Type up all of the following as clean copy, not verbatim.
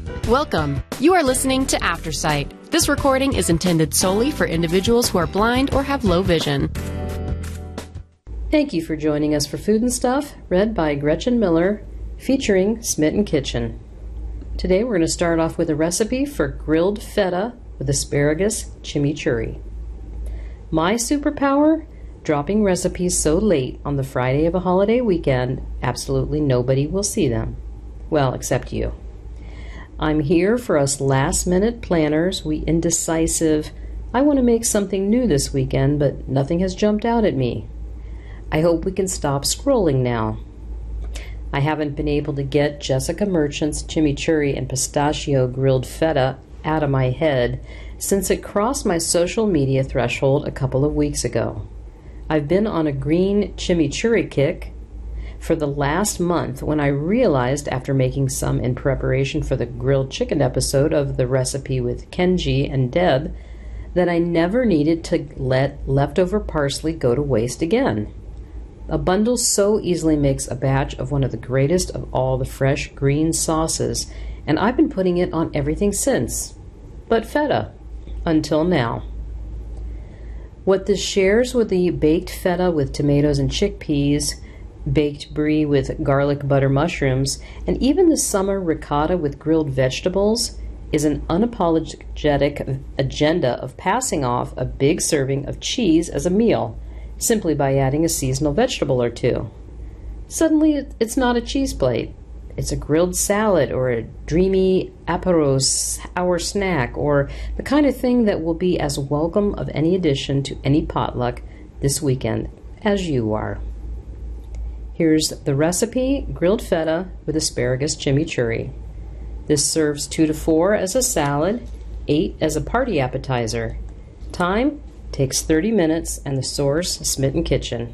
Welcome. You are listening to Aftersight. This recording is intended solely for individuals who are blind or have low vision. Thank you for joining us for Food and Stuff, read by Gretchen Miller, featuring Smitten Kitchen. Today we're going to start off with a recipe for grilled feta with asparagus chimichurri. My superpower? Dropping recipes so late on the Friday of a holiday weekend, absolutely nobody will see them. Well, except you. I'm here for us last-minute planners, we indecisive, I want to make something new this weekend, but nothing has jumped out at me. I hope we can stop scrolling now. I haven't been able to get Jessica Merchant's chimichurri and pistachio grilled feta out of my head since it crossed my social media threshold a couple of weeks ago. I've been on a green chimichurri kick for the last month when I realized, after making some in preparation for the grilled chicken episode of the recipe with Kenji and Deb, that I never needed to let leftover parsley go to waste again. A bundle so easily makes a batch of one of the greatest of all the fresh green sauces, and I've been putting it on everything since. But feta. Until now. What this shares with the baked feta with tomatoes and chickpeas, baked brie with garlic butter mushrooms, and even the summer ricotta with grilled vegetables is an unapologetic agenda of passing off a big serving of cheese as a meal, simply by adding a seasonal vegetable or two. Suddenly, it's not a cheese plate. It's a grilled salad or a dreamy apéro sour snack, or the kind of thing that will be as welcome of any addition to any potluck this weekend as you are. Here's the recipe: grilled feta with asparagus chimichurri. This serves 2 to 4 as a salad, 8 as a party appetizer. Time takes 30 minutes, and the source, Smitten Kitchen.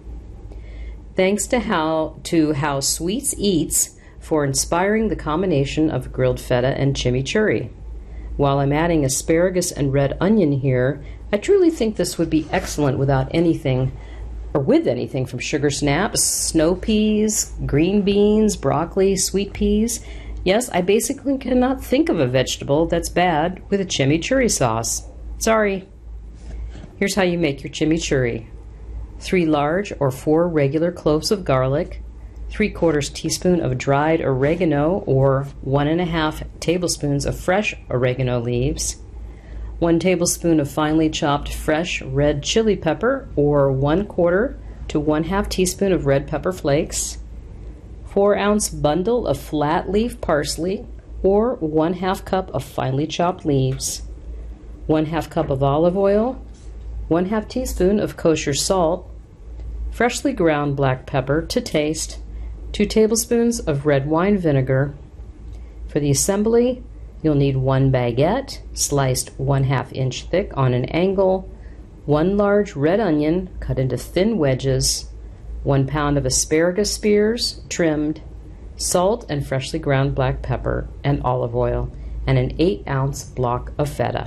Thanks to How Sweets Eats for inspiring the combination of grilled feta and chimichurri. While I'm adding asparagus and red onion here, I truly think this would be excellent without anything, or with anything from sugar snaps, snow peas, green beans, broccoli, sweet peas. Yes, I basically cannot think of a vegetable that's bad with a chimichurri sauce. Sorry. Here's how you make your chimichurri. 3 large or 4 regular cloves of garlic, 3/4 teaspoon of dried oregano or 1½ tablespoons of fresh oregano leaves, 1 tablespoon of finely chopped fresh red chili pepper or 1/4 to 1/2 teaspoon of red pepper flakes, 4-ounce bundle of flat leaf parsley or 1/2 cup of finely chopped leaves, 1/2 cup of olive oil, 1/2 teaspoon of kosher salt, freshly ground black pepper to taste, 2 tablespoons of red wine vinegar. For the assembly, you'll need 1 baguette, sliced 1/2 inch thick on an angle, 1 large red onion cut into thin wedges, 1 pound of asparagus spears trimmed, salt and freshly ground black pepper and olive oil, and an 8-ounce block of feta.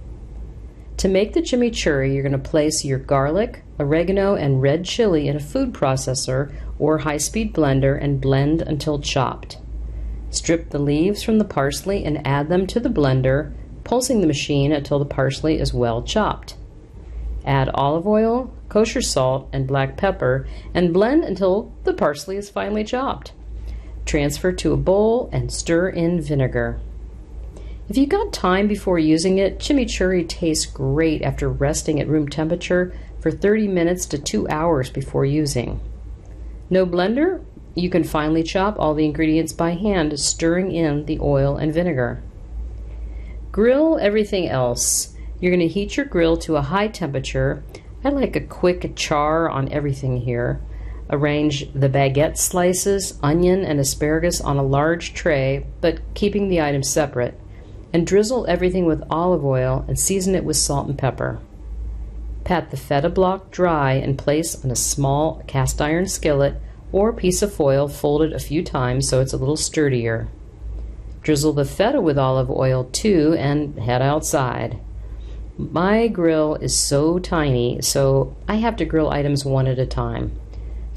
To make the chimichurri, you're going to place your garlic, oregano, and red chili in a food processor or high-speed blender and blend until chopped. Strip the leaves from the parsley and add them to the blender, pulsing the machine until the parsley is well chopped. Add olive oil, kosher salt, and black pepper and blend until the parsley is finely chopped. Transfer to a bowl and stir in vinegar. If you've got time before using it, chimichurri tastes great after resting at room temperature for 30 minutes to 2 hours before using. No blender? You can finely chop all the ingredients by hand, stirring in the oil and vinegar. Grill everything else. You're going to heat your grill to a high temperature. I like a quick char on everything here. Arrange the baguette slices, onion, and asparagus on a large tray, but keeping the items separate. And drizzle everything with olive oil and season it with salt and pepper. Pat the feta block dry and place on a small cast iron skillet or piece of foil folded a few times so it's a little sturdier. Drizzle the feta with olive oil too and head outside. My grill is so tiny, so I have to grill items one at a time.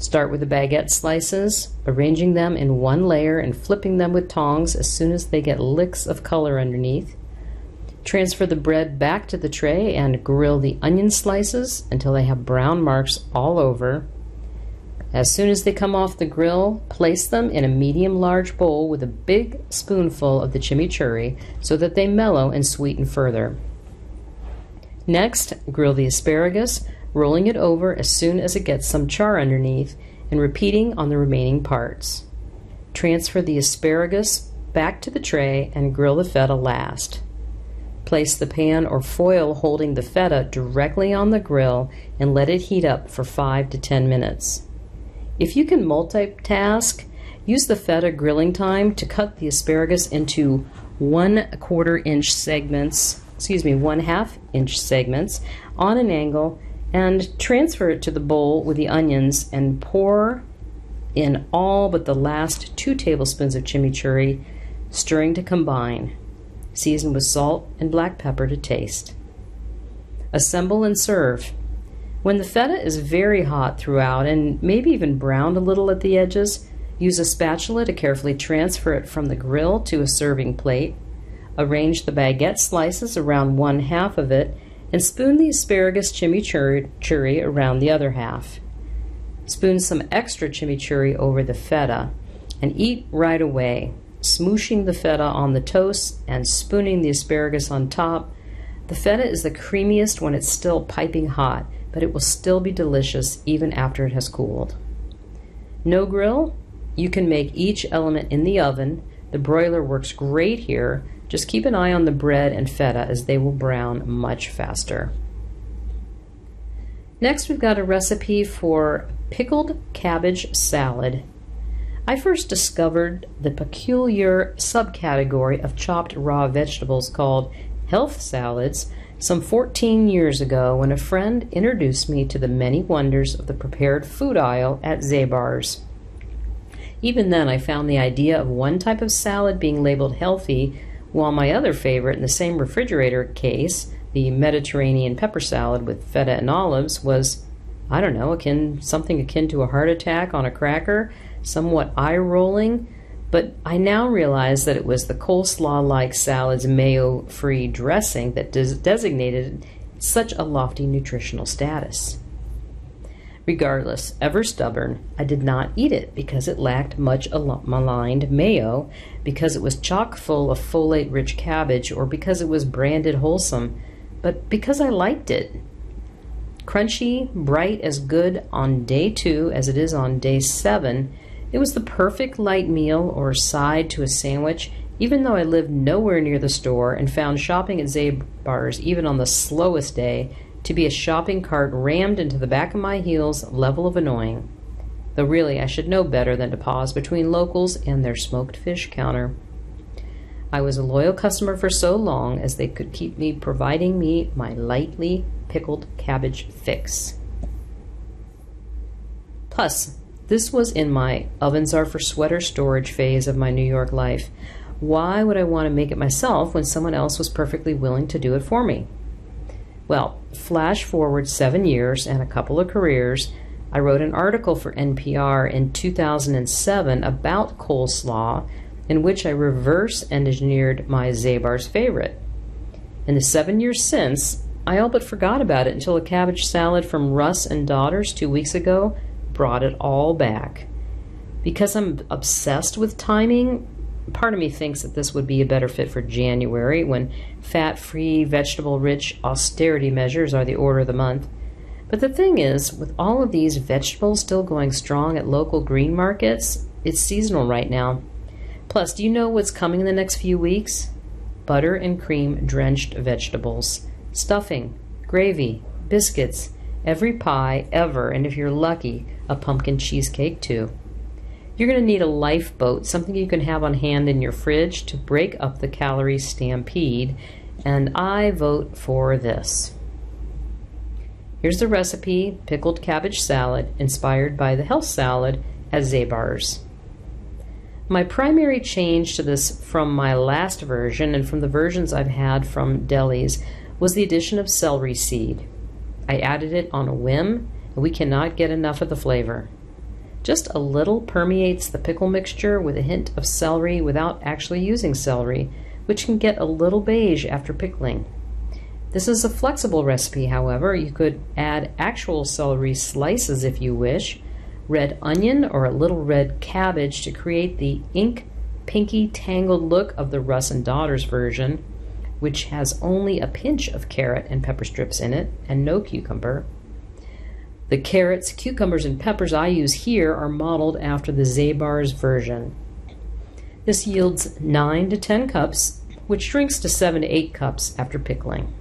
Start with the baguette slices, arranging them in one layer and flipping them with tongs as soon as they get licks of color underneath. Transfer the bread back to the tray and grill the onion slices until they have brown marks all over. As soon as they come off the grill, place them in a medium-large bowl with a big spoonful of the chimichurri so that they mellow and sweeten further. Next, grill the asparagus, rolling it over as soon as it gets some char underneath and repeating on the remaining parts. Transfer the asparagus back to the tray and grill the feta last. Place the pan or foil holding the feta directly on the grill and let it heat up for 5 to 10 minutes. If you can multitask, use the feta grilling time to cut the asparagus into 1/4 inch segments, 1/2 inch segments on an angle, and transfer it to the bowl with the onions and pour in all but the last 2 tablespoons of chimichurri, stirring to combine. Season with salt and black pepper to taste. Assemble and serve. When the feta is very hot throughout and maybe even browned a little at the edges, use a spatula to carefully transfer it from the grill to a serving plate. Arrange the baguette slices around one half of it and spoon the asparagus chimichurri around the other half. Spoon some extra chimichurri over the feta and eat right away, smooshing the feta on the toast and spooning the asparagus on top. The feta is the creamiest when it's still piping hot, but it will still be delicious even after it has cooled. No grill? You can make each element in the oven. The broiler works great here. Just keep an eye on the bread and feta as they will brown much faster. Next, we've got a recipe for pickled cabbage salad. I first discovered the peculiar subcategory of chopped raw vegetables called health salads some 14 years ago when a friend introduced me to the many wonders of the prepared food aisle at Zabar's. Even then, I found the idea of one type of salad being labeled healthy, while my other favorite in the same refrigerator case, the Mediterranean pepper salad with feta and olives, was, I don't know, something akin to a heart attack on a cracker, somewhat eye-rolling, but I now realize that it was the coleslaw-like salad's mayo-free dressing that designated such a lofty nutritional status. Regardless, ever stubborn, I did not eat it because it lacked much maligned mayo, because it was chock full of folate-rich cabbage, or because it was branded wholesome, but because I liked it. Crunchy, bright as good on day 2 as it is on day 7, it was the perfect light meal or side to a sandwich, even though I lived nowhere near the store and found shopping at Zabar's even on the slowest day to be a shopping cart rammed into the back of my heels level of annoying. Though really I should know better than to pause between locals and their smoked fish counter. I was a loyal customer for so long as they could keep providing me my lightly pickled cabbage fix. Plus, this was in my ovens are for sweater storage phase of my New York life. Why would I want to make it myself when someone else was perfectly willing to do it for me? Well, flash forward 7 years and a couple of careers, I wrote an article for NPR in 2007 about coleslaw, in which I reverse engineered my Zabar's favorite. In the 7 years since, I all but forgot about it until a cabbage salad from Russ and Daughters 2 weeks ago brought it all back. Because I'm obsessed with timing, part of me thinks that this would be a better fit for January, when fat-free, vegetable-rich austerity measures are the order of the month. But the thing is, with all of these vegetables still going strong at local green markets, it's seasonal right now. Plus, do you know what's coming in the next few weeks? Butter and cream drenched vegetables, stuffing, gravy, biscuits, every pie ever, and if you're lucky, a pumpkin cheesecake too. You're going to need a lifeboat, something you can have on hand in your fridge to break up the calorie stampede, and I vote for this. Here's the recipe: pickled cabbage salad, inspired by the health salad at Zabar's. My primary change to this from my last version and from the versions I've had from delis was the addition of celery seed. I added it on a whim, and we cannot get enough of the flavor. Just a little permeates the pickle mixture with a hint of celery without actually using celery, which can get a little beige after pickling. This is a flexible recipe, however. You could add actual celery slices if you wish, red onion or a little red cabbage to create the ink pinky tangled look of the Russ and Daughters version, which has only a pinch of carrot and pepper strips in it and no cucumber. The carrots, cucumbers, and peppers I use here are modeled after the Zabar's version. This yields 9 to 10 cups, which shrinks to 7 to 8 cups after pickling.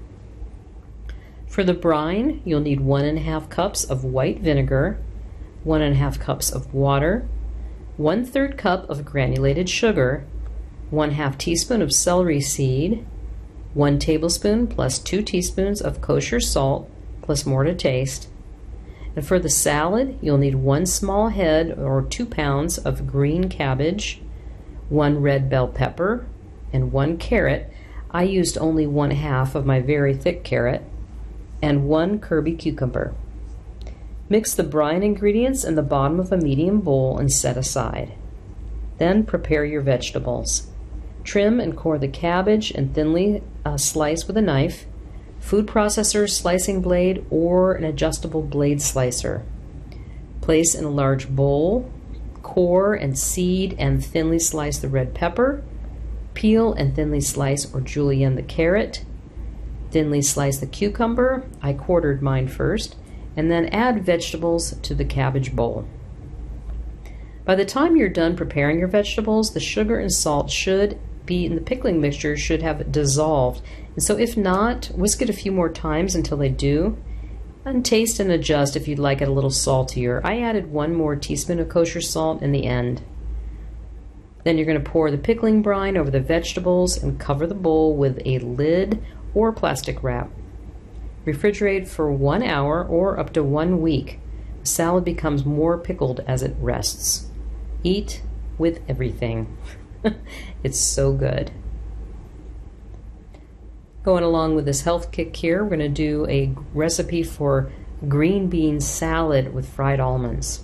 For the brine, you'll need 1½ cups of white vinegar, 1½ cups of water, 1/3 cup of granulated sugar, 1/2 teaspoon of celery seed, 1 tablespoon plus 2 teaspoons of kosher salt, plus more to taste. And for the salad, you'll need 1 small head or 2 pounds of green cabbage, 1 red bell pepper, and 1 carrot. I used only 1/2 of my very thick carrot, and 1 Kirby cucumber. Mix the brine ingredients in the bottom of a medium bowl and set aside. Then prepare your vegetables. Trim and core the cabbage and thinly slice with a knife, food processor, slicing blade, or an adjustable blade slicer. Place in a large bowl, core and seed and thinly slice the red pepper, peel and thinly slice or julienne the carrot, thinly slice the cucumber, I quartered mine first, and then add vegetables to the cabbage bowl. By the time you're done preparing your vegetables, the sugar and salt should be in the pickling mixture should have dissolved. And so if not, whisk it a few more times until they do. And taste and adjust if you'd like it a little saltier. I added 1 more teaspoon of kosher salt in the end. Then you're going to pour the pickling brine over the vegetables and cover the bowl with a lid or plastic wrap. Refrigerate for 1 hour or up to 1 week. The salad becomes more pickled as it rests. Eat with everything. It's so good. Going along with this health kick here, we're going to do a recipe for green bean salad with fried almonds.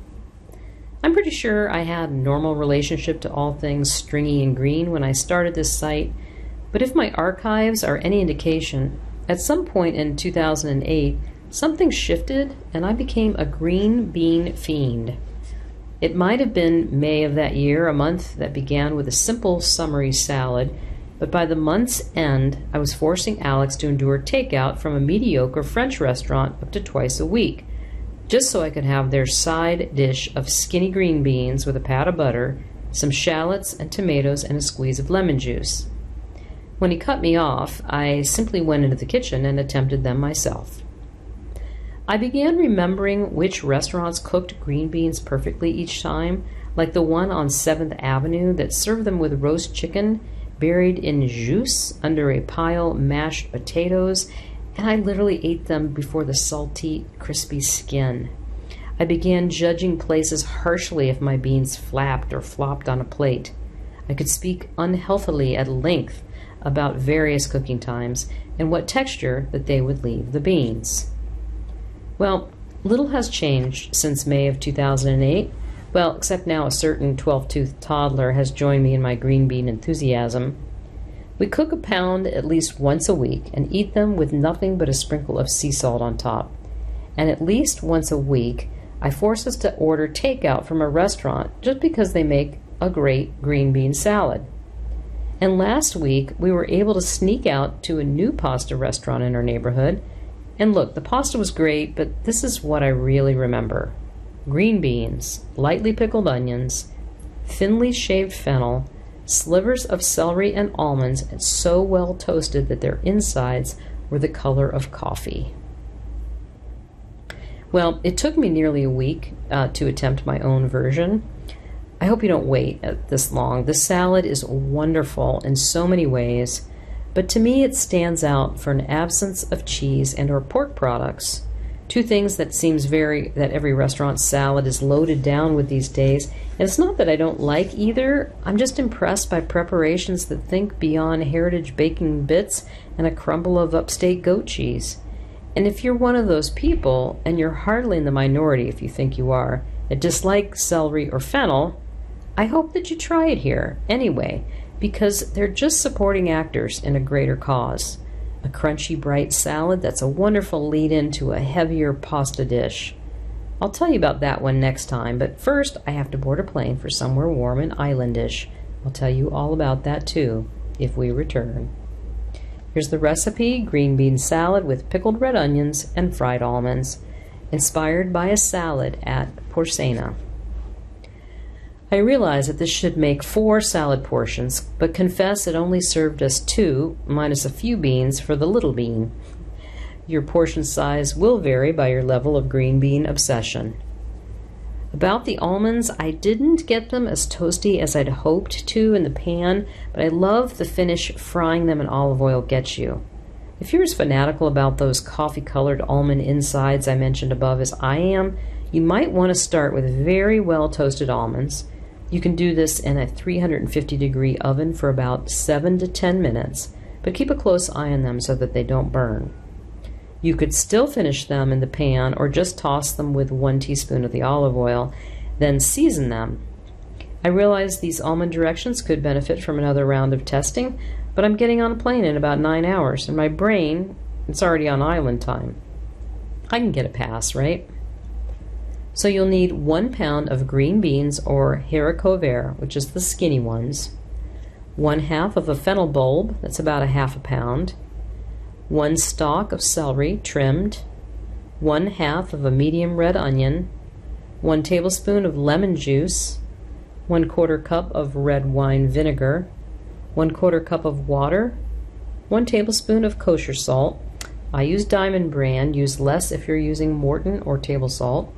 I'm pretty sure I had a normal relationship to all things stringy and green when I started this site, but if my archives are any indication, at some point in 2008, something shifted and I became a green bean fiend. It might have been May of that year, a month that began with a simple summery salad, but by the month's end, I was forcing Alex to endure takeout from a mediocre French restaurant up to twice a week, just so I could have their side dish of skinny green beans with a pat of butter, some shallots and tomatoes, and a squeeze of lemon juice. When he cut me off, I simply went into the kitchen and attempted them myself. I began remembering which restaurants cooked green beans perfectly each time, like the one on 7th Avenue that served them with roast chicken buried in jus under a pile of mashed potatoes, and I literally ate them before the salty, crispy skin. I began judging places harshly if my beans flapped or flopped on a plate. I could speak unhealthily at length about various cooking times and what texture that they would leave the beans. Well, little has changed since May of 2008. Well, except now a certain 12-toothed toddler has joined me in my green bean enthusiasm. We cook a pound at least once a week and eat them with nothing but a sprinkle of sea salt on top. And at least once a week, I force us to order takeout from a restaurant just because they make a great green bean salad. And last week, we were able to sneak out to a new pasta restaurant in our neighborhood. And look, the pasta was great, but this is what I really remember. Green beans, lightly pickled onions, thinly shaved fennel, slivers of celery and almonds, and so well toasted that their insides were the color of coffee. Well, it took me nearly a week to attempt my own version. I hope you don't wait this long. The salad is wonderful in so many ways, but to me it stands out for an absence of cheese and or pork products. Two things that that every restaurant salad is loaded down with these days. And it's not that I don't like either. I'm just impressed by preparations that think beyond heritage baking bits and a crumble of upstate goat cheese. And if you're one of those people, and you're hardly in the minority if you think you are, that dislike celery or fennel, I hope that you try it here anyway, because they're just supporting actors in a greater cause. A crunchy, bright salad that's a wonderful lead-in to a heavier pasta dish. I'll tell you about that one next time, but first I have to board a plane for somewhere warm and islandish. I'll tell you all about that too, if we return. Here's the recipe: green bean salad with pickled red onions and fried almonds, inspired by a salad at Porcena. I realize that this should make 4 salad portions, but confess it only served us 2, minus a few beans for the little bean. Your portion size will vary by your level of green bean obsession. About the almonds, I didn't get them as toasty as I'd hoped to in the pan, but I love the finish frying them in olive oil gets you. If you're as fanatical about those coffee-colored almond insides I mentioned above as I am, you might want to start with very well toasted almonds. You can do this in a 350-degree oven for about 7 to 10 minutes, but keep a close eye on them so that they don't burn. You could still finish them in the pan or just toss them with 1 teaspoon of the olive oil, then season them. I realize these almond directions could benefit from another round of testing, but I'm getting on a plane in about 9 hours, and my brain, it's already on island time. I can get a pass, right? So you'll need 1 pound of green beans or haricot vert, which is the skinny ones, 1/2 of a fennel bulb, that's about a 1/2 pound, 1 stalk of celery trimmed, 1/2 of a medium red onion, 1 tablespoon of lemon juice, 1/4 cup of red wine vinegar, 1/4 cup of water, 1 tablespoon of kosher salt. I use Diamond brand, use less if you're using Morton or table salt,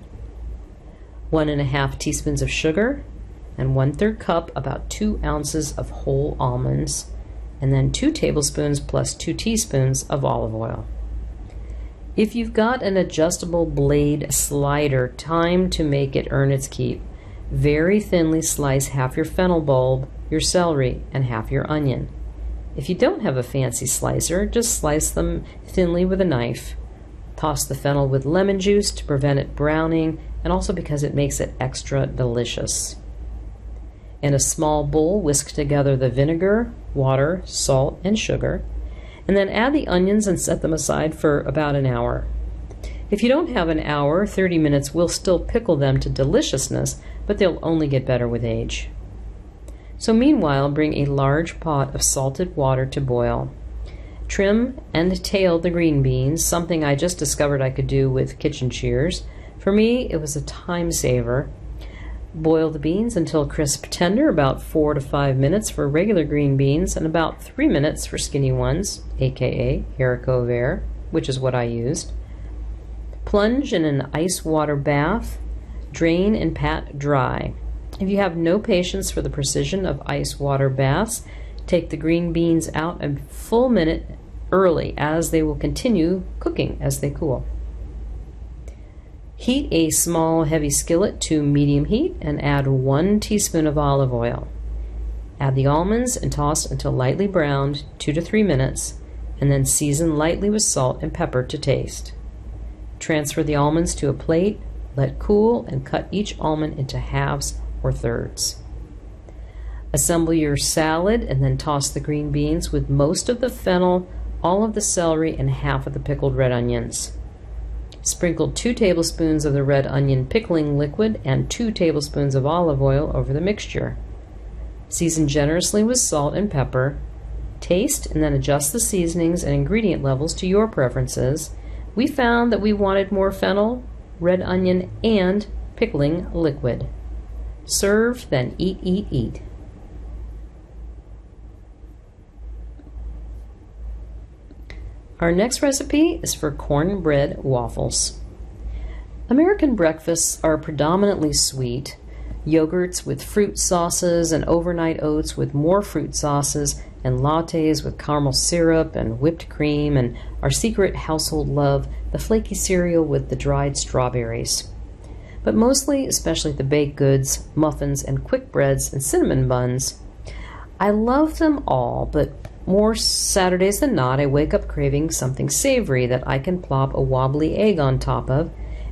1½ teaspoons of sugar, and 1/3 cup, about 2 ounces of whole almonds, and then 2 tablespoons plus 2 teaspoons of olive oil. If you've got an adjustable blade slider, time to make it earn its keep. Very thinly slice half your fennel bulb, your celery, and half your onion. If you don't have a fancy slicer, just slice them thinly with a knife. Toss the fennel with lemon juice to prevent it browning, and also because it makes it extra delicious. In a small bowl, whisk together the vinegar, water, salt, and sugar, and then add the onions and set them aside for about an hour. If you don't have an hour, 30 minutes will still pickle them to deliciousness, but they'll only get better with age. So meanwhile, bring a large pot of salted water to boil. Trim and tail the green beans, something I just discovered I could do with kitchen shears. For me, it was a time saver. Boil the beans until crisp tender, about 4 to 5 minutes for regular green beans and about 3 minutes for skinny ones, aka haricot vert, which is what I used. Plunge in an ice water bath, drain and pat dry. If you have no patience for the precision of ice water baths, take the green beans out a full minute early, as they will continue cooking as they cool. Heat a small heavy skillet to medium heat and add 1 teaspoon of olive oil. Add the almonds and toss until lightly browned, 2 to 3 minutes, and then season lightly with salt and pepper to taste. Transfer the almonds to a plate, let cool, and cut each almond into halves or thirds. Assemble your salad and then toss the green beans with most of the fennel, all of the celery, and half of the pickled red onions. Sprinkle 2 tablespoons of the red onion pickling liquid and 2 tablespoons of olive oil over the mixture. Season generously with salt and pepper. Taste and then adjust the seasonings and ingredient levels to your preferences. We found that we wanted more fennel, red onion, and pickling liquid. Serve, then eat, eat, eat. Our next recipe is for cornbread waffles. American breakfasts are predominantly sweet. Yogurts with fruit sauces and overnight oats with more fruit sauces and lattes with caramel syrup and whipped cream and our secret household love, the flaky cereal with the dried strawberries. But mostly, especially the baked goods, muffins, and quick breads and cinnamon buns. I love them all, but more Saturdays than not, I wake up craving something savory that I can plop a wobbly egg on top of,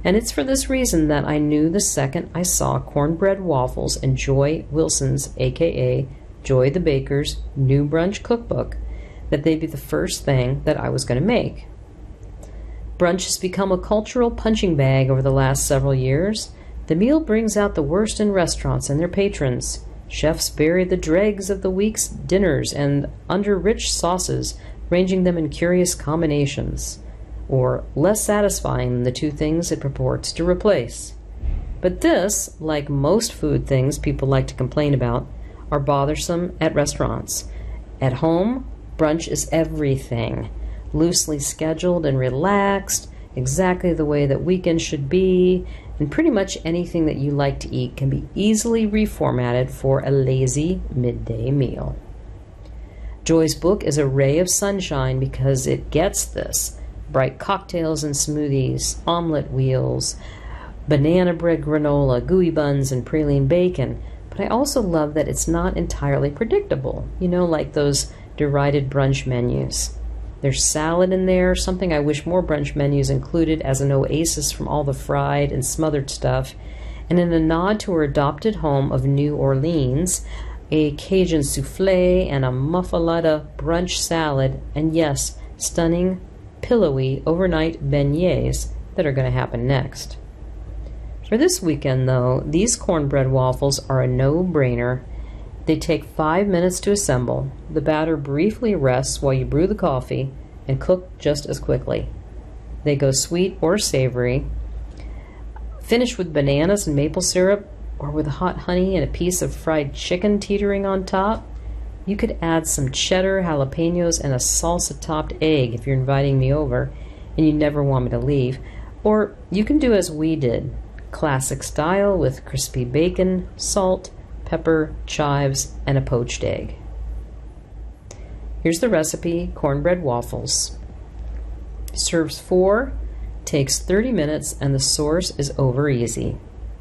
And it's for this reason that I knew the second I saw cornbread waffles in Joy Wilson's, a.k.a. Joy the Baker's, new brunch cookbook, that they'd be the first thing that I was going to make. Brunch has become a cultural punching bag over the last several years. The meal brings out the worst in restaurants and their patrons. Chefs bury the dregs of the week's dinners and under rich sauces, ranging them in curious combinations, or less satisfying than the two things it purports to replace. But this, like most food things people like to complain about, are bothersome at restaurants. At home, brunch is everything. Loosely scheduled and relaxed, exactly the way that weekends should be, and pretty much anything that you like to eat can be easily reformatted for a lazy midday meal. Joy's book is a ray of sunshine because it gets this. Bright cocktails and smoothies, omelet wheels, banana bread granola, gooey buns, and praline bacon. But I also love that it's not entirely predictable, like those derided brunch menus. There's salad in there, something I wish more brunch menus included as an oasis from all the fried and smothered stuff. And in a nod to her adopted home of New Orleans, a Cajun souffle and a muffaletta brunch salad, and yes, stunning, pillowy overnight beignets that are going to happen next. For this weekend, though, these cornbread waffles are a no-brainer. They take 5 minutes to assemble. The batter briefly rests while you brew the coffee and cook just as quickly. They go sweet or savory, finish with bananas and maple syrup, or with hot honey and a piece of fried chicken teetering on top. You could add some cheddar, jalapenos, and a salsa-topped egg if you're inviting me over and you never want me to leave. Or you can do as we did, classic style with crispy bacon, salt, pepper, chives, and a poached egg. Here's the recipe: cornbread waffles. Serves 4, takes 30 minutes, and the source is over easy.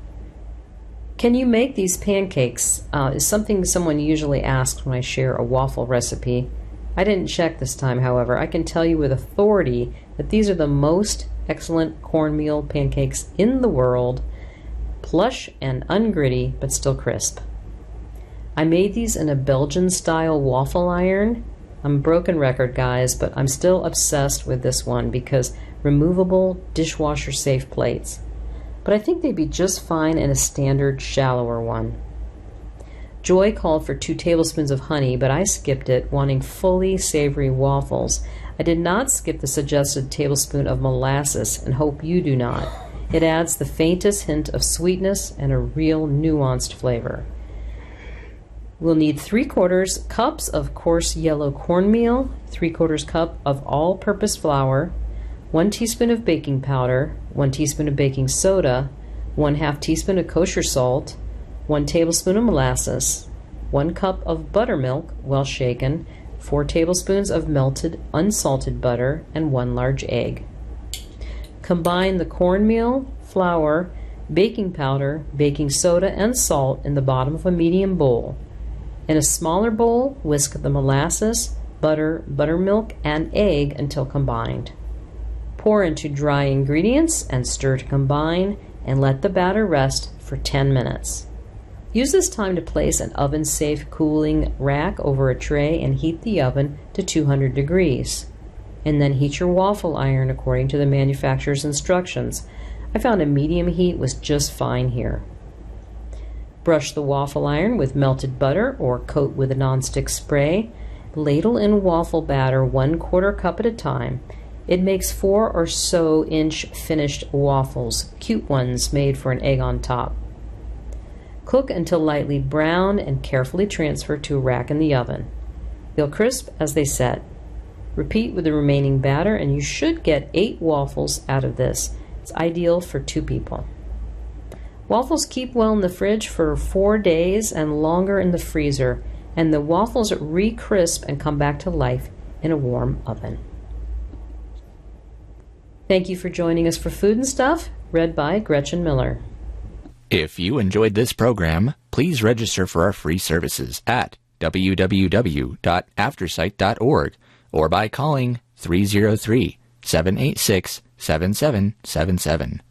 Can you make these pancakes? Is something someone usually asks when I share a waffle recipe. I didn't check this time, however. I can tell you with authority that these are the most excellent cornmeal pancakes in the world, plush and ungritty, but still crisp. I made these in a Belgian-style waffle iron. I'm a broken record, guys, but I'm still obsessed with this one because removable, dishwasher-safe plates. But I think they'd be just fine in a standard, shallower one. Joy called for 2 tablespoons of honey, but I skipped it, wanting fully savory waffles. I did not skip the suggested tablespoon of molasses, and hope you do not. It adds the faintest hint of sweetness and a real nuanced flavor. We'll need 3/4 cups of coarse yellow cornmeal, 3/4 cup of all-purpose flour, 1 teaspoon of baking powder, 1 teaspoon of baking soda, 1/2 teaspoon of kosher salt, 1 tablespoon of molasses, 1 cup of buttermilk, well shaken, 4 tablespoons of melted unsalted butter, and 1 large egg. Combine the cornmeal, flour, baking powder, baking soda, and salt in the bottom of a medium bowl. In a smaller bowl, whisk the molasses, butter, buttermilk, and egg until combined. Pour into dry ingredients and stir to combine, and let the batter rest for 10 minutes. Use this time to place an oven-safe cooling rack over a tray and heat the oven to 200 degrees. And then heat your waffle iron according to the manufacturer's instructions. I found a medium heat was just fine here. Brush the waffle iron with melted butter or coat with a nonstick spray. Ladle in waffle batter 1/4 cup at a time. It makes 4 or so inch finished waffles, cute ones made for an egg on top. Cook until lightly brown and carefully transfer to a rack in the oven. They'll crisp as they set. Repeat with the remaining batter and you should get 8 waffles out of this. It's ideal for 2 people. Waffles keep well in the fridge for 4 days and longer in the freezer, and the waffles re-crisp and come back to life in a warm oven. Thank you for joining us for Food and Stuff, read by Gretchen Miller. If you enjoyed this program, please register for our free services at www.aftersight.org or by calling 303-786-7777.